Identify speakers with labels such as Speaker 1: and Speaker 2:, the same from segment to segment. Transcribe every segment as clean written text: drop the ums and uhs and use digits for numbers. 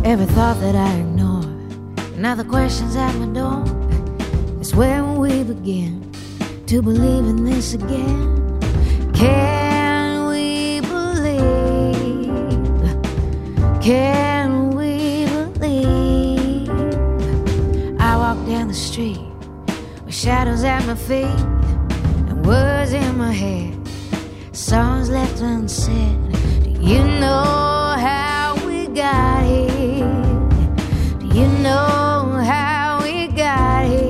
Speaker 1: Every thought that I ignore, now the questions at my door. It's when we begin to believe in this again. Can we believe? Can we believe? I walk down the street with shadows at my feet and words in my head, songs left unsaid. Do you know how we got here? Do you know how we got here?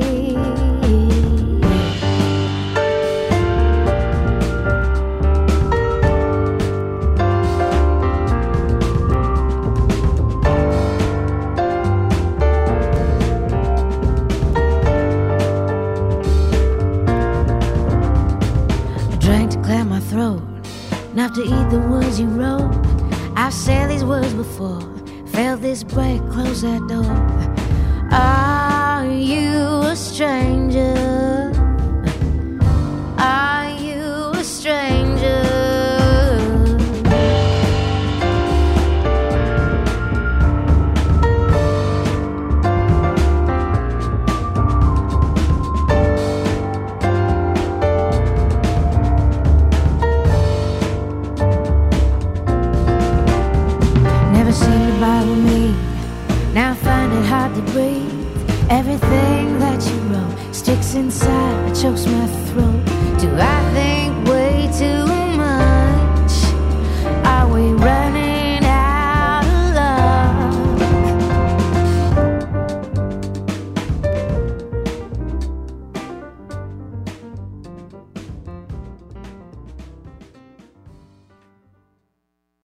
Speaker 1: I drank to clear my throat, enough to eat the words you wrote. I've said these words before, felt this break, close that door. Are you a stranger? Are you a stranger? Now I find it hard to breathe. Everything that you wrote sticks inside, chokes my throat. Do I think